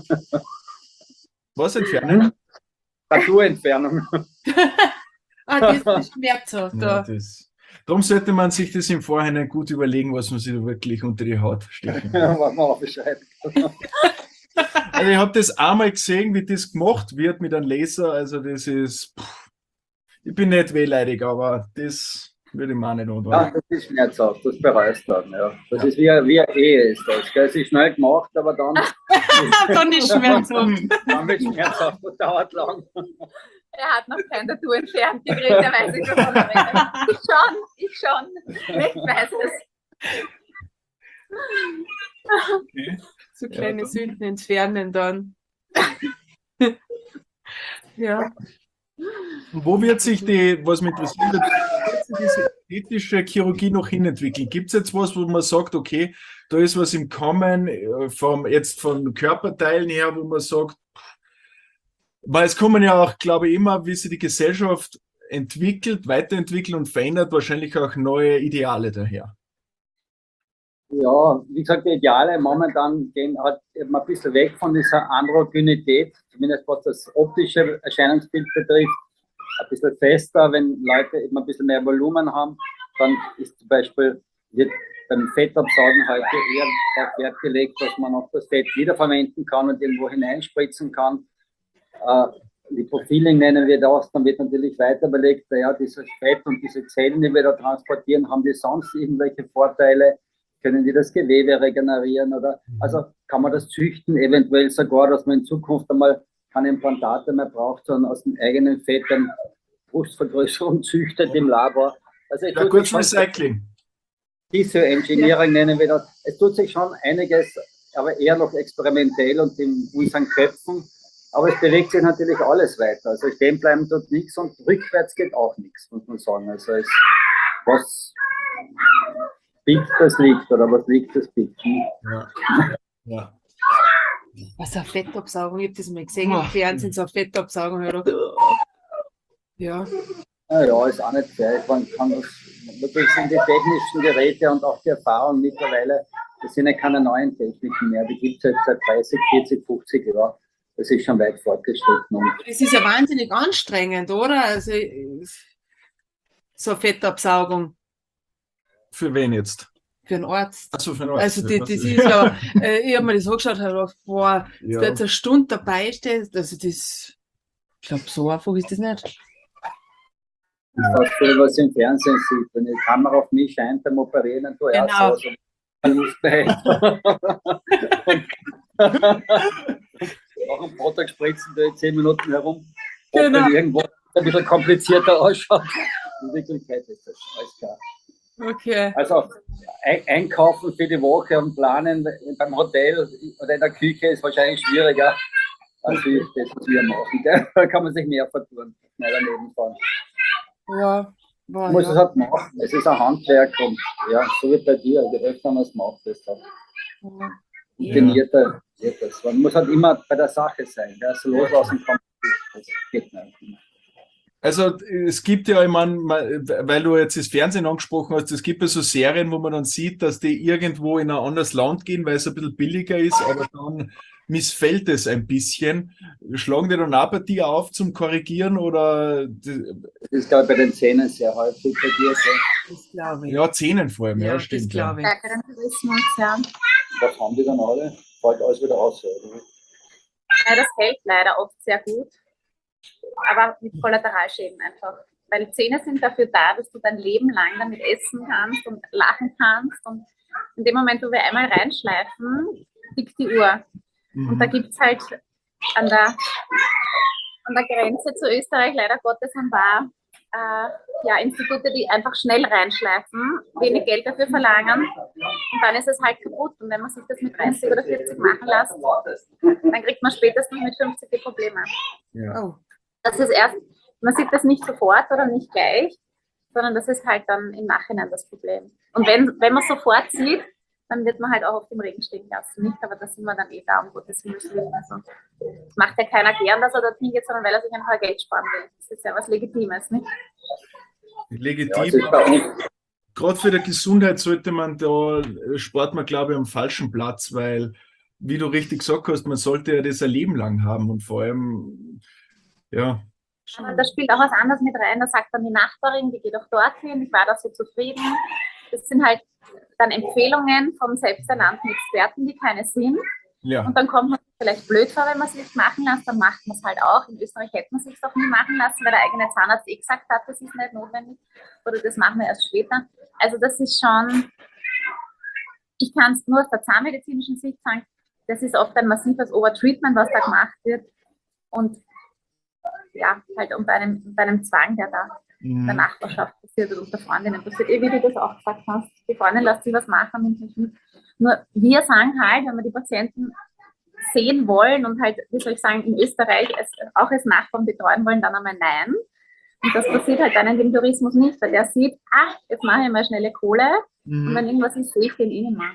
was entfernen?
Tattoo-Entfernung.
Ah, das ist schmerzhaft.
Ja,
Da.
das, darum sollte man sich das im Vorhinein gut überlegen, was man sich da wirklich unter die Haut stecken will.
Ja, machen wir auch Bescheid.
Also ich habe das einmal gesehen, wie das gemacht wird mit einem Laser. Also das ist, pff, ich bin nicht wehleidig, aber das würde ich mir auch nicht
Ja,
antworten.
das ist schmerzhaft, das bereust dann. Ja. Das
Ja.
ist wie, wie eine Ehe ist das. Gell? Es ist schnell gemacht, aber dann,
Dann ist schmerzhaft.
dann wird es schmerzhaft, das dauert lang.
Er hat noch kein Tattoo entfernt gekriegt, er weiß nicht, wovon er redet. Ich schon, ich schon. Ich weiß es.
Okay.
So
Ja,
kleine
dann-
Sünden entfernen dann. Ja.
Und wo wird sich die, was mich interessiert, wird sich diese ästhetische Chirurgie noch hinentwickeln? Gibt es jetzt was, wo man sagt, okay, da ist was im Kommen, äh, vom, jetzt von Körperteilen her, wo man sagt, weil es kommen ja auch, glaube ich, immer, wie sich die Gesellschaft entwickelt, weiterentwickelt und verändert, wahrscheinlich auch neue Ideale daher.
Ja, wie gesagt, die Ideale momentan gehen halt eben ein bisschen weg von dieser Androgynität, zumindest was das optische Erscheinungsbild betrifft. Ein bisschen fester, wenn Leute eben ein bisschen mehr Volumen haben, dann ist zum Beispiel, wird beim Fettabsaugen heute eher darauf Wert gelegt, dass man auch das Fett wiederverwenden kann und irgendwo hineinspritzen kann. Äh, Lipofiling nennen wir das, dann wird natürlich weiter überlegt, ja, dieses Fett und diese Zellen, die wir da transportieren, haben die sonst irgendwelche Vorteile? Können die das Gewebe regenerieren oder also kann man das züchten, eventuell sogar, dass man in Zukunft einmal keine Implantate mehr braucht, sondern aus dem eigenen Fett eine Brustvergrößerung züchtet im Labor. Also es
Ja,
tut
kurz
sich schon,
Recycling.
Tissue Engineering nennen wir das. Es tut sich schon einiges, aber eher noch experimentell und in unseren Köpfen. Aber es bewegt sich natürlich alles weiter. Also stehen bleiben tut nichts und rückwärts geht auch nichts, muss man sagen. Also es, was biegt, das liegt, oder was liegt, das biegt. Hm?
Ja. Ja.
Was eine Fettabsaugung, ich habe das mal gesehen
Oh.
im Fernsehen, so eine Fettabsaugung. Ich dachte, ja,
Naja, ist auch nicht fair. Man kann das, natürlich sind die technischen Geräte und auch die Erfahrung mittlerweile, das sind ja keine neuen Techniken mehr. Die gibt es jetzt seit dreißig, vierzig, fünfzig Jahren. Das ist schon weit fortgeschritten. Und
das ist ja wahnsinnig anstrengend, oder? Also, so eine Fettabsaugung
Für wen jetzt?
für einen Arzt.
Achso, für einen
Also
Arzt.
die, das ist ja, äh, ich habe mir das angeschaut und habe gedacht, boah, dass
Ja.
du jetzt eine Stunde dabei stehst, also das, ich glaube, so einfach ist das nicht.
das, was im Fernsehen sieht, wenn die Kamera auf mich scheint beim Operieren, dann tue ich
Genau.
auch so. Also, Lust behält. Nach einem Botox spritzen wir zehn Minuten herum, ob
Genau.
wenn irgendwo ein bisschen komplizierter ausschaut. In Wirklichkeit ist das alles klar.
Okay.
Also ein- einkaufen für die Woche und planen beim Hotel oder in der Küche ist wahrscheinlich schwieriger als wie das, was wir machen. Gell? Da kann man sich mehr vertun, schnell daneben fahren.
Ja, boah,
Man muss es
ja.
halt machen. Es ist ein Handwerk und ja, so wie bei dir, je öfter man es macht, desto
Ja.
trainierter wird das. Man muss halt immer bei der Sache sein. Ja, so loslassen kann man nicht. Das geht nicht.
Also es gibt ja, ich meine, weil du jetzt das Fernsehen angesprochen hast, es gibt ja so Serien, wo man dann sieht, dass die irgendwo in ein anderes Land gehen, weil es ein bisschen billiger ist, aber dann missfällt es ein bisschen. Schlagen die dann auch bei dir auf zum Korrigieren oder
Das ist, glaube ich, bei den Zähnen sehr häufig bei dir. So.
Das glaube ich.
ja, Zähnen vor allem, ja,
Ja,
stimmt.
das glaube ich.
Stärkeren Tourismus, ja.
Was haben die dann alle? Fällt alles wieder aus, oder?
Ja, das hält leider oft sehr gut, aber mit Kollateralschäden einfach. Weil Zähne sind dafür da, dass du dein Leben lang damit essen kannst und lachen kannst. Und in dem Moment, wo wir einmal reinschleifen, tickt die Uhr.
Mhm.
Und da gibt es halt an der, an der Grenze zu Österreich leider Gottes ein paar äh, ja, Institute, die einfach schnell reinschleifen, wenig Geld dafür verlangen und dann ist es halt kaputt. Und wenn man sich das mit dreißig oder vierzig machen lässt, dann kriegt man spätestens mit fünfzig die Probleme.
Ja.
Oh,
Das ist erst, man sieht das nicht sofort oder nicht gleich, sondern das ist halt dann im Nachhinein das Problem. Und wenn, wenn man sofort sieht, dann wird man halt auch auf dem Regen stehen lassen. Nicht, aber da sind wir dann eh da, um Gottes Himmels Willen. Also, das macht ja keiner gern, dass er dorthin geht, sondern weil er sich einfach Geld sparen will. Das ist ja was Legitimes, nicht?
Ja,
Legitim.
es ist bei uns,
Gerade für die Gesundheit sollte man da, äh, spart man, glaube ich, am falschen Platz, weil, wie du richtig gesagt hast, man sollte ja das ein Leben lang haben und vor allem, ja,
Aber da spielt auch was anderes mit rein. Da sagt dann die Nachbarin, die geht auch dorthin, ich war da so zufrieden. Das sind halt dann Empfehlungen von selbsternannten Experten, die keine sind.
ja,
Und dann kommt man sich vielleicht blöd vor, wenn man es nicht machen lässt, dann macht man es halt auch. In Österreich hätte man es sich doch nie machen lassen, weil der eigene Zahnarzt eh gesagt hat, das ist nicht notwendig. Oder das machen wir erst später. Also das ist schon, ich kann es nur aus der zahnmedizinischen Sicht sagen, das ist oft ein massives Overtreatment, was da gemacht wird. Und ja, halt unter einem, unter einem Zwang, der da in der
Mhm.
Nachbarschaft passiert oder unter Freundinnen passiert. Eh, wie du das auch gesagt hast, die Freundin lässt sich was machen, nimmt nicht mit. Nur wir sagen halt, wenn wir die Patienten sehen wollen und halt, wie soll ich sagen, in Österreich es, auch als Nachbarn betreuen wollen, dann einmal nein. Und das passiert halt dann in dem Tourismus nicht, weil der sieht, ach, jetzt mache ich mal schnelle Kohle und wenn
Mhm.
irgendwas ist, sehe ich den eh nicht mehr.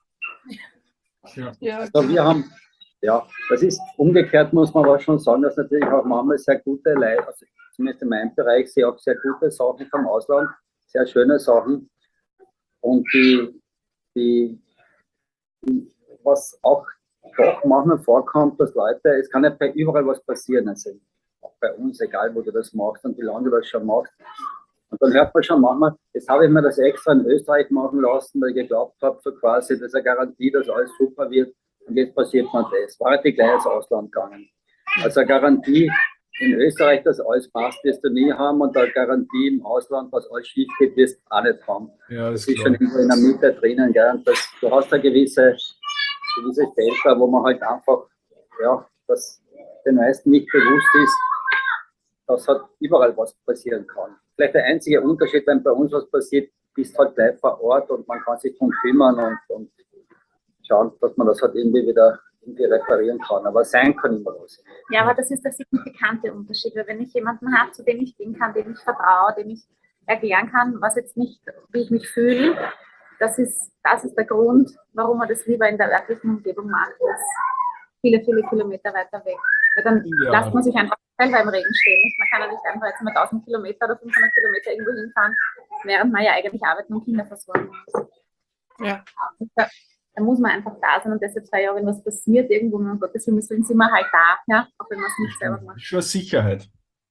Ja.
Ja,
Also wir haben, ja, das ist umgekehrt, muss man aber schon sagen, dass natürlich auch manchmal sehr gute Leute, also zumindest in meinem Bereich, sehe auch sehr gute Sachen vom Ausland, sehr schöne Sachen. Und die, die, die was auch doch manchmal vorkommt, dass Leute, es kann ja bei überall was passieren, also auch bei uns, egal wo du das machst und wie lange du das schon machst. Und dann hört man schon manchmal, jetzt habe ich mir das extra in Österreich machen lassen, weil ich geglaubt habe, so quasi, das ist eine Garantie, dass alles super wird. Und jetzt passiert mir das. War halt die gleich ins Ausland gegangen. Also eine Garantie in Österreich, dass alles passt, wirst du nie haben. Und eine Garantie im Ausland, dass alles schief geht, wirst du auch nicht haben.
Ja,
Das
ist
ist schon
klar.
irgendwo in der Mitte drinnen. Gell? Und das, du hast eine gewisse, gewisse Delta, wo man halt einfach, ja, das den meisten nicht bewusst ist, dass halt überall was passieren kann. Vielleicht der einzige Unterschied, wenn bei uns was passiert, bist halt gleich vor Ort und man kann sich darum kümmern und, und schauen, dass man das halt irgendwie wieder irgendwie reparieren kann. Aber sein kann immer was.
Ja, aber das ist der signifikante Unterschied, weil wenn ich jemanden habe, zu dem ich gehen kann, dem ich vertraue, dem ich erklären kann, was jetzt nicht, wie ich mich fühle, das ist, das ist der Grund, warum man das lieber in der örtlichen Umgebung macht, als viele, viele Kilometer weiter weg. Weil dann
Ja.
lässt man sich einfach selber im Regen stehen. Nicht? Man kann ja nicht einfach jetzt mal tausend Kilometer oder fünfhundert Kilometer irgendwo hinfahren, während man ja eigentlich arbeiten und Kinder versorgen muss.
Ja.
Da, da muss man einfach da sein und deshalb zwei Jahre, wenn was passiert, irgendwo, um Gottes Willen, sind wir halt da, ja? Auch wenn man es nicht selber macht.
Schon Sicherheit.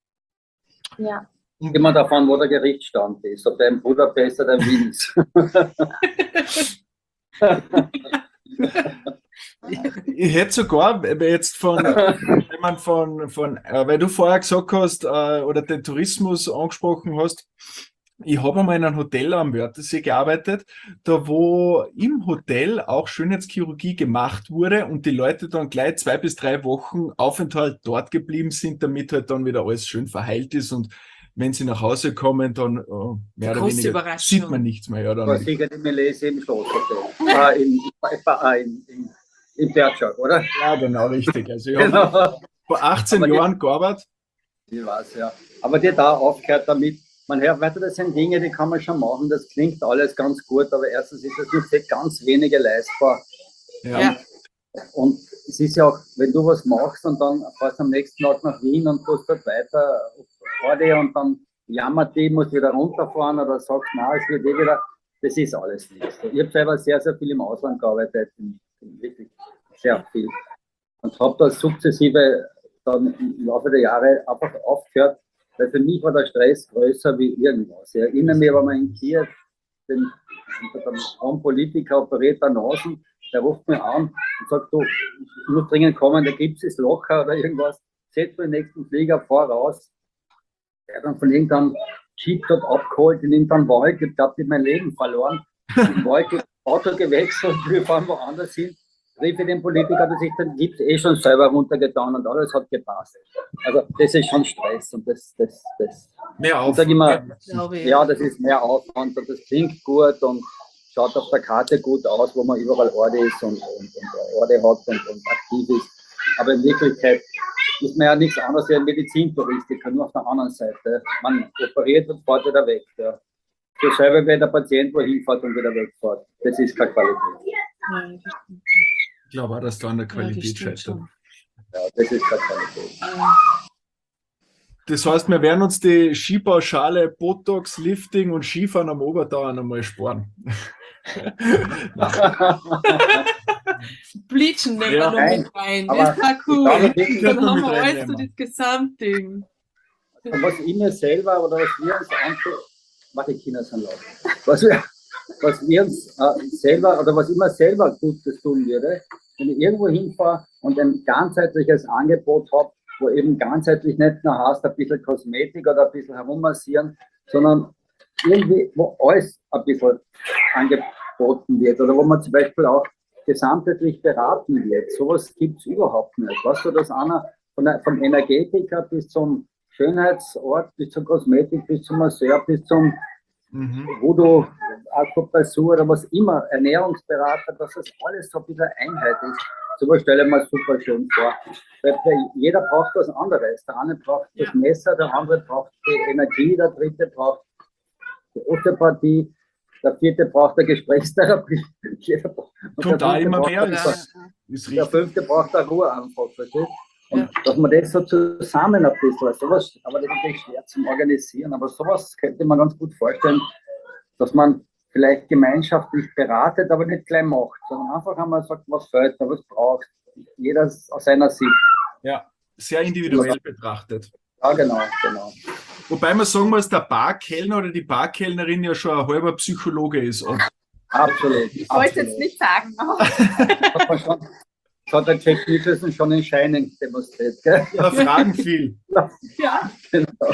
Ja.
Immer davon, wo der Gerichtsstand ist, ob der in Budapest oder in Wien ist.
Ich hätte sogar, wenn jetzt von, wenn man von, von äh, weil du vorher gesagt hast, äh, oder den Tourismus angesprochen hast, ich habe einmal in einem Hotel am Wörthersee gearbeitet, da wo im Hotel auch Schönheitschirurgie gemacht wurde und die Leute dann gleich zwei bis drei Wochen Aufenthalt dort geblieben sind, damit halt dann wieder alles schön verheilt ist und wenn sie nach Hause kommen, dann oh, mehr oder
Große
weniger
Überraschung.
sieht man nichts mehr. Ja,
War
dann,
sicher die Melese im Schlosshotel. Äh, in, äh, in, in, in Bertschak, oder?
ja, genau, richtig. Also ich habe
Genau.
vor achtzehn
Aber die-
Jahren gearbeitet.
Ich weiß, ja. Aber die da aufgehört damit, man hört, weiter, das sind Dinge, die kann man schon machen, das klingt alles ganz gut, aber erstens ist das nur für ganz wenige leistbar.
Ja.
Ja.
Und es ist ja auch, wenn du was machst und dann fährst du am nächsten Tag nach Wien und tust dort weiter vor dir und dann jammert die, musst wieder runterfahren oder sagst, na, es wird eh wieder, das ist alles nichts. Ich habe selber sehr, sehr viel im Ausland gearbeitet, wirklich sehr viel. Und habe das sukzessive dann im Laufe der Jahre einfach aufgehört, weil für mich war der Stress größer wie irgendwas. Ich erinnere mich, wenn man in Kiew den, den Politiker operiert an Nasen, der ruft mir an und sagt, du, ich muss dringend kommen, der Gips ist locker oder irgendwas. Setz mir den nächsten Flieger, fahr raus. Der hat dann von irgendeinem Jeep dort abgeholt in irgendeinem Wald. Ich glaube, ich habe mein Leben verloren. Im Wald das Auto gewechselt, wir fahren woanders hin. Rief ich den Politiker, der sich den Gips eh schon selber runtergetan und alles hat gepasst. Also das ist schon Stress und das, das, das.
Mehr
Ich sage immer,
Glaube ich.
ja, das ist mehr Aufwand und das klingt gut und schaut auf der Karte gut aus, wo man überall Orte ist und, und, und Orte hat und, und aktiv ist. Aber in Wirklichkeit ist man ja nichts anderes wie ein Medizintouristiker, nur auf der anderen Seite. Man operiert und fährt wieder weg. Ja. Dasselbe, wenn der Patient wohin fährt und wieder wegfährt. Das ist keine Qualität.
Ja, das stimmt.
Ich glaube auch, dass da an der
Ja, das
Qualität
stimmt
scheitert.
schon.
Ja, das ist keine Qualität.
Ja.
Das heißt, wir werden uns die Skipauschale, Botox, Lifting und Skifahren am Obertauern einmal sparen.
Bleachen nehmen
Ja,
wir noch
nein,
mit rein.
aber
Das war
ich
cool.
glaube, wirklich,
Dann
könnte man
haben
mit
wir alles so
reinnehmen.
das Gesamtding.
Und was ich mir selber oder was wir uns antun, warte, die Kinder sind laut. Was wir, was wir uns äh, selber oder was ich mir selber Gutes tun würde, wenn ich irgendwo hinfahre und ein ganzheitliches Angebot habe, wo eben ganzheitlich nicht nur heißt, ein bisschen Kosmetik oder ein bisschen herummassieren, sondern irgendwie, wo alles ein bisschen angeboten wird oder wo man zum Beispiel auch gesamtheitlich beraten wird. Sowas gibt es überhaupt nicht. Weißt du, dass einer von der, vom Energetiker bis zum Schönheitsort bis zur Kosmetik, bis zum Masseur, bis zum
Mhm.
Voodoo, Akupressur oder was immer, Ernährungsberater, dass das alles so ein bisschen Einheit ist. So was stelle ich mir super schön vor. Weil jeder braucht was anderes. Der eine braucht das Messer, der andere braucht die Energie, der dritte braucht die Osteopathie, der vierte braucht eine Gesprächstherapie. Jeder braucht, und
Kommt
der
da
fünfte
immer
braucht
mehr,
eine-
ist, ist
der
richtig.
fünfte braucht eine Ruhe einfach. Verstehst? Und
Ja.
dass man das so zusammen ein bisschen, sowas, aber das ist natürlich schwer zum Organisieren, aber sowas könnte man ganz gut vorstellen, dass man vielleicht gemeinschaftlich beratet, aber nicht gleich macht, sondern einfach einmal sagt, was fehlt, was braucht. Jeder aus seiner Sicht.
Ja, sehr individuell betrachtet.
Ja, genau, genau.
Wobei man sagen muss, der Barkellner oder die Barkellnerin ja schon ein halber Psychologe ist. Und
Absolut.
Ich wollte es jetzt nicht sagen, aber
Hat man schon, das hat der Jack Nicholson schon in Shining demonstriert, gell?
ja, fragen viel.
ja,
Genau.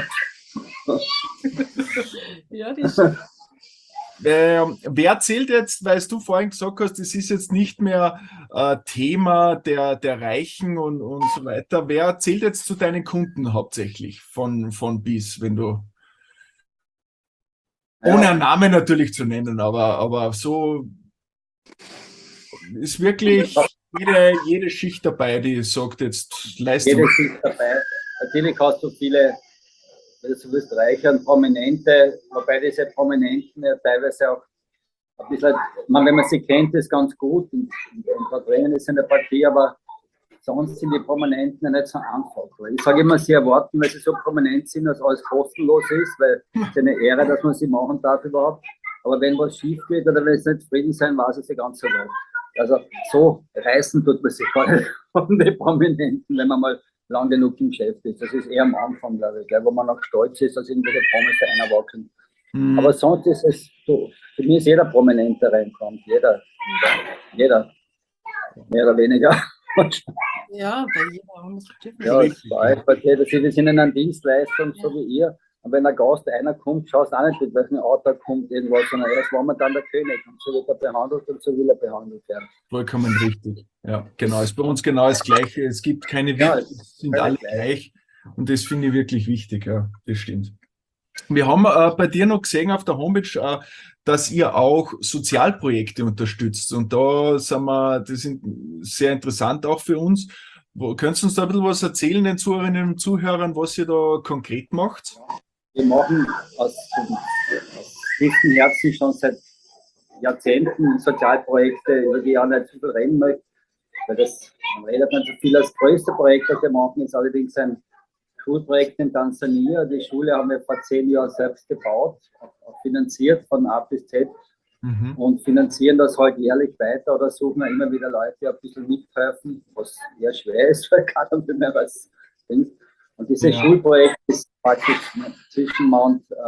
Ja, das stimmt.
Ähm, wer zählt jetzt, weil du vorhin gesagt hast, das ist jetzt nicht mehr äh, Thema der, der Reichen und, und so weiter. Wer zählt jetzt zu deinen Kunden hauptsächlich von, von bis, wenn du, ohne einen Namen natürlich zu nennen, aber, aber so ist wirklich jede, jede Schicht dabei, die sagt jetzt Leistung.
Jede Schicht dabei. Natürlich hast du viele, wenn du so willst, Reiche und Prominente, wobei diese Prominenten ja teilweise auch ein bisschen, man, wenn man sie kennt, ist ganz gut und, und, und da drinnen ist eine Partie, aber sonst sind die Prominenten ja nicht so einfach. Weil ich sage immer, sie erwarten, weil sie so prominent sind, dass alles kostenlos ist, weil es ist eine Ehre, dass man sie machen darf überhaupt. Aber wenn was schief geht oder wenn sie nicht zufrieden sein, weiß es die ganze Welt. Also so reißen tut man sich gar nicht von den Prominenten, wenn man mal lang genug im Geschäft ist. Das ist eher am Anfang, glaube ich, gell, wo man noch stolz ist, dass irgendwelche Promis einer wachsen.
Mhm.
Aber sonst ist es so, für mich ist jeder Prominent, der reinkommt. Jeder. Jeder. Mehr oder weniger.
Ja, bei jeder anders.
Ja,
Richtig,
bei euch, bei dir, das ist in einer Dienstleistung, so wie ihr. Und wenn ein Gast einer kommt, schaust du auch nicht, mit welchem Auto kommt, irgendwas, sondern erst war man dann der König. Und so wird er behandelt und so will er behandelt werden.
Vollkommen richtig. Ja, genau. Ist bei uns genau das Gleiche. Es gibt keine
Ja,
Werte,
es ist
es sind
alle
alle
gleich.
gleich. Und das finde ich wirklich wichtig. Ja, das stimmt. Wir haben äh, bei dir noch gesehen auf der Homepage, äh, dass ihr auch Sozialprojekte unterstützt. Und da sind wir, das sind sehr interessant auch für uns. Wo, könntest du uns da ein bisschen was erzählen, den Zuhörerinnen und Zuhörern, was ihr da konkret macht?
Wir machen aus, aus tiefstem Herzen schon seit Jahrzehnten Sozialprojekte, über die ich auch nicht zu viel reden möchte, weil das, man redet nicht so viel. Das größte Projekt, das wir machen, ist allerdings ein Schulprojekt in Tansania. Die Schule haben wir vor zehn Jahren selbst gebaut, auch finanziert von A bis Z
Mhm.
und finanzieren das halt jährlich weiter oder suchen auch immer wieder Leute, die ein bisschen mithelfen, was eher schwer ist, weil keiner mehr was bringt. Und dieses
Ja.
Schulprojekt ist praktisch zwischen Mount, äh,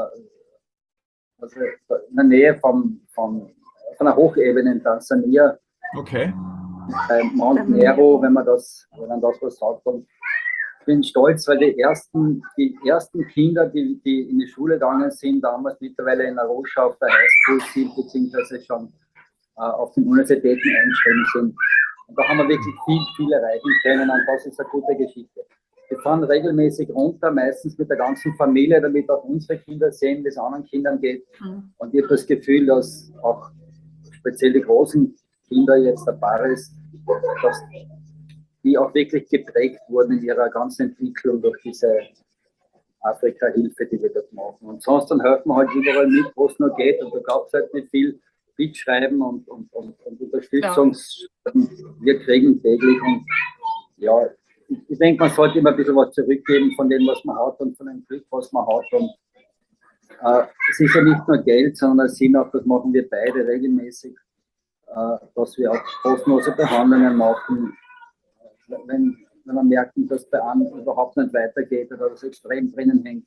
also in der Nähe vom, vom, von einer Hochebene in Tansania,
Okay.
bei Mount Meru, wenn man das, wenn man das was sagt. Und ich bin stolz, weil die ersten, die ersten Kinder, die, die in die Schule gegangen sind, damals mittlerweile in Arusha auf der Highschool sind, beziehungsweise schon äh, auf den Universitäten eingeschrieben sind. Und da haben wir wirklich viel, viel erreichen können und das ist eine gute Geschichte. Wir fahren regelmäßig runter, meistens mit der ganzen Familie, damit auch unsere Kinder sehen, wie es anderen Kindern geht.
Mhm.
Und ich habe das Gefühl, dass auch speziell die großen Kinder jetzt dabei ist, dass die auch wirklich geprägt wurden in ihrer ganzen Entwicklung durch diese Afrika-Hilfe, die wir dort machen. Und sonst dann helfen wir halt überall mit, wo es nur geht. Und da gab es halt nicht viel Mitschreiben und, und, und, und Unterstützung. Wir kriegen täglich. Und ja, ich, ich denke, man sollte immer ein bisschen was zurückgeben von dem, was man hat und von dem Glück, was man hat. Und äh, es ist ja nicht nur Geld, sondern es sind auch, das machen wir beide regelmäßig, äh, dass wir auch kostenlose Behandlungen machen, wenn, wenn man merkt, dass bei einem überhaupt nicht weitergeht oder das extrem drinnen hängt.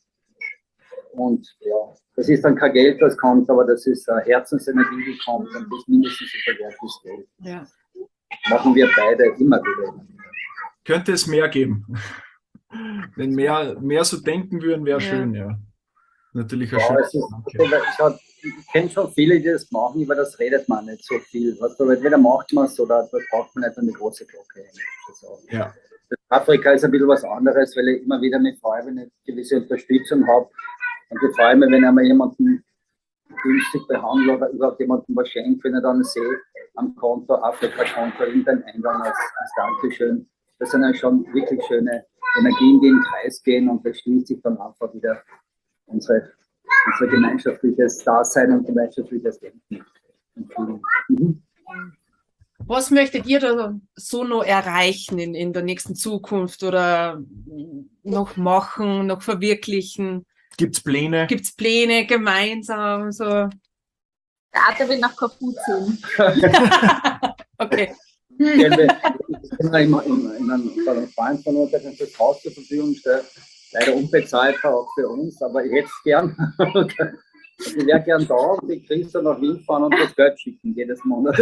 Und ja, das ist dann kein Geld, das kommt, aber das ist eine Herzensenergie, die kommt und das ist mindestens so viel wert ist Geld.
Ja.
Machen wir beide immer wieder.
Könnte es mehr geben. Wenn mehr, mehr so denken würden, wäre
Ja.
schön, ja. Natürlich ein
Ja,
schönes
es ist,
Danke.
ich, hab, ich kenne schon viele, die das machen, aber das redet man nicht so viel. Weißt du, entweder macht man es oder da braucht man nicht eine große Glocke hängen. Das, auch.
Ja.
Afrika ist ein bisschen was anderes, weil ich immer wieder mit freue, wenn ich eine gewisse Unterstützung habe. Und ich freue mich, wenn ich einmal jemanden günstig behandle oder überhaupt jemanden was schenkt, wenn ich dann sehe, am Konto, Afrika-Konto, irgendein Eingang als, als Dankeschön. Das sind ja schon wirklich schöne Energien, die in den Kreis gehen und das schließt sich dann einfach wieder unsere, unser gemeinschaftliches Dasein und gemeinschaftliches Denken. Mhm.
Was möchtet ihr da so noch erreichen in, in der nächsten Zukunft oder noch machen, noch verwirklichen?
Gibt es Pläne?
Gibt es Pläne gemeinsam? So?
Der Arte will nach Korfu ziehen.
Okay.
Gehen wir immer in, in, in einem, bei einem Freund von uns, der uns das Haus zur Verfügung stellt. Leider unbezahlbar auch für uns, aber ich hätte es gern. Ich wäre gern da und ich kriege dann nach Wien fahren und das Geld schicken jedes Monat.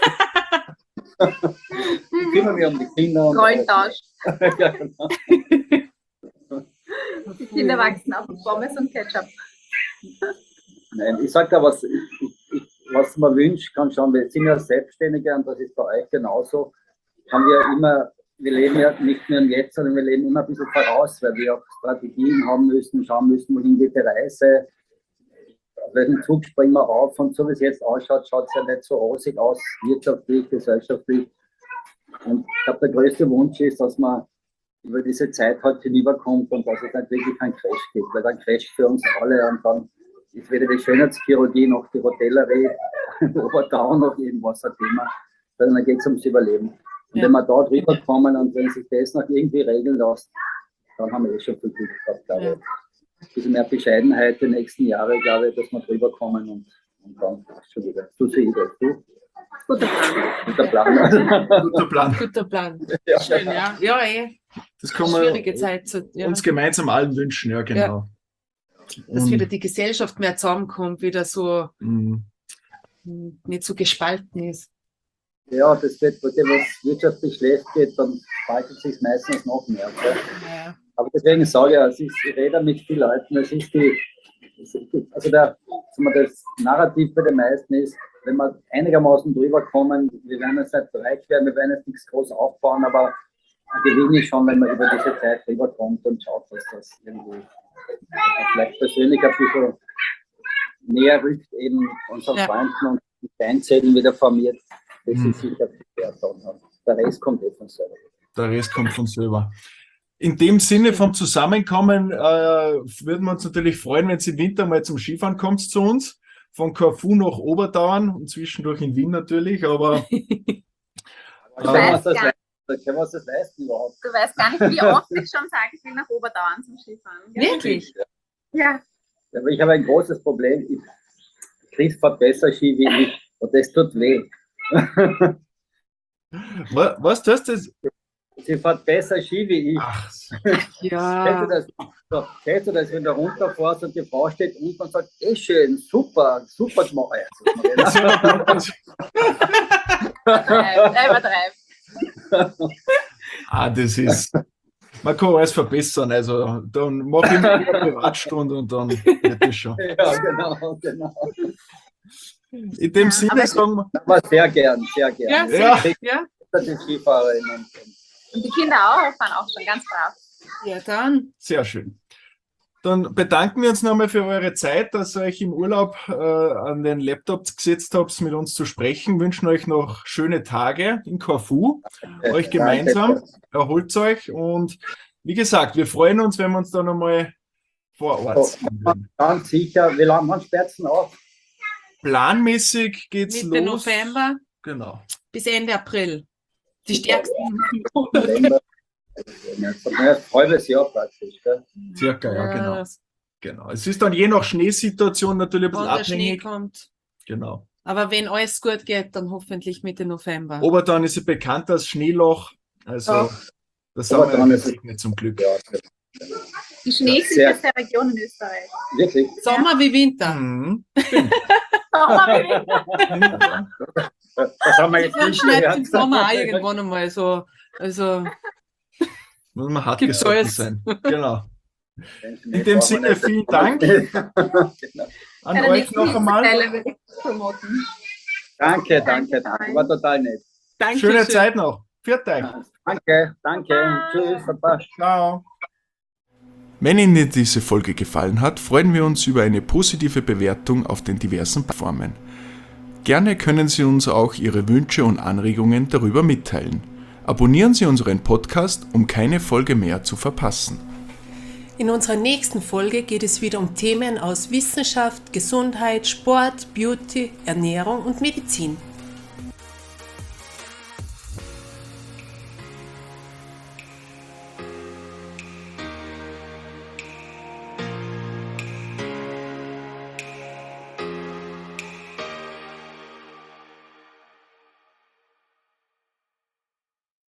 Ich kümmere mich um die Kinder. Und
Rollentausch.
ja, genau.
Die Kinder wachsen auf Pommes und Ketchup.
Nein, ich sage da, was, ich, ich, was man wünscht, kann schon, wir sind ja Selbstständige und das ist bei euch genauso, haben wir immer, wir leben ja nicht nur im Jetzt, sondern wir leben immer ein bisschen voraus, weil wir auch Strategien haben müssen, schauen müssen, wohin geht die Reise, auf welchen Zug springen wir auf und so wie es jetzt ausschaut, schaut es ja nicht so rosig aus, wirtschaftlich, gesellschaftlich. Und ich glaube, der größte Wunsch ist, dass man über diese Zeit halt hinüberkommt und dass es nicht wirklich einen Crash gibt, weil dann Crash für uns alle und dann ist weder die Schönheitschirurgie noch die Hotellerie oder da noch irgendwas ein Thema, sondern dann geht es ums Überleben. Und
Ja.
wenn wir da drüber kommen und wenn sich das noch irgendwie regeln lässt, dann haben wir eh schon viel Glück gehabt, glaube ich.
Ja.
Ein bisschen mehr Bescheidenheit die nächsten Jahre, glaube ich, dass wir drüber kommen und, und dann passt schon wieder. Du siehst das, du?
Guter Plan.
Guter Plan.
Guter Plan.
Guter Plan.
Ja.
Schön, ja. Ja, eh.
Das kann
Schwierige
man
Zeit. Zu, ja.
uns gemeinsam allen wünschen, ja, genau.
Dass
Und,
wieder die Gesellschaft mehr zusammenkommt, wieder so
mh,
hm, nicht so gespalten ist.
Ja, das wird, wenn es wirtschaftlich schlecht geht, dann spaltet sich meistens noch mehr. Gell?
Ja.
Aber deswegen sage ich ja, es ist, ich rede mit vielen Leuten, es ist die, also der, sagen wir, das Narrativ bei den meisten ist, wenn wir einigermaßen drüber kommen, wir werden jetzt nicht reich werden, wir werden jetzt nichts groß aufbauen, aber ein Gewinn ist schon, wenn man über diese Zeit drüber kommt und schaut, dass das irgendwie vielleicht persönlich ein bisschen näher rückt, eben unseren
Ja.
Freunden und die Steinzellen wieder formiert. Das
Mhm.
ist sicher der Ton. Der Rest kommt eh von selber.
der Rest kommt von selber. In dem Sinne vom Zusammenkommen äh, würden wir uns natürlich freuen, wenn Sie im Winter mal zum Skifahren kommt zu uns. Von Korfu nach Obertauern und zwischendurch in Wien natürlich, aber
Aber können wir uns das leisten? Können wir uns das leisten überhaupt?
Du weißt gar nicht, wie oft ich schon sage, ich will nach Obertauern zum Skifahren.
Wirklich?
Ja.
Aber ich habe ein großes Problem. Ich, Chris fährt besser Ski wie ich und das tut weh.
was, was tust du das?
Sie fährt besser Ski wie ich.
Ach,
Kennst du
Ja.
das? So, kennst du das, wenn du runterfährst und die Frau steht unten und sagt, eh schön, super, super gemacht.
Übertreib, übertreib.
ah, das ist. Man kann alles verbessern. Also dann mache ich mir eine Privatstunde und dann wird das schon.
Ja, genau, genau.
In dem
Ja,
Sinne
aber-
sagen wir,
Aber sehr gern, sehr gern.
Ja,
Ja.
sehr, ja.
Die Skifahrerinnen.
Und die Kinder auch, fahren auch schon ganz brav.
Ja, dann.
sehr schön. Dann bedanken wir uns nochmal für eure Zeit, dass ihr euch im Urlaub äh, an den Laptop gesetzt habt, mit uns zu sprechen. Wünschen euch noch schöne Tage in Korfu. Euch gemeinsam. Erholt euch und wie gesagt, wir freuen uns, wenn wir uns da nochmal vor Ort sehen werden.
Ganz sicher. Wie lange haben Sperzen auf?
Planmäßig geht's
Mitte
los.
November
Genau.
bis Ende April. Die stärksten.
November. Ein halbes Jahr praktisch. Gell?
Circa, ja, genau.
Ja,
genau. Es ist dann je nach Schneesituation natürlich ein bisschen
wann der Schnee
abhängig.
kommt.
Genau.
Aber wenn alles gut geht, dann hoffentlich Mitte November.
Obertauern ist ja bekannt als Schneeloch. Also
Ja.
das haben wir
Obertauern ist-
gesegnet zum Glück.
Ja,
Die schneesicherste Region in Österreich.
wirklich.
Sommer wie Winter.
Mhm.
Das haben wir jetzt
Man
nicht
schneidet
gehört.
im Sommer auch irgendwann einmal so. Also,
Muss man hart
Gibt's
gesotten
alles.
sein. Genau.
In
In dem Sinne, vielen Dank an
Eine
euch noch einmal.
Stelle will ich promoten.
Danke, danke,
Danke.
War total nett.
danke
Schöne
schön.
Zeit noch. Viert euch.
Danke, danke. Tschüss, Papa.
Ciao. Wenn Ihnen diese Folge gefallen hat, freuen wir uns über eine positive Bewertung auf den diversen Plattformen. Gerne können Sie uns auch Ihre Wünsche und Anregungen darüber mitteilen. Abonnieren Sie unseren Podcast, um keine Folge mehr zu verpassen.
In unserer nächsten Folge geht es wieder um Themen aus Wissenschaft, Gesundheit, Sport, Beauty, Ernährung und Medizin.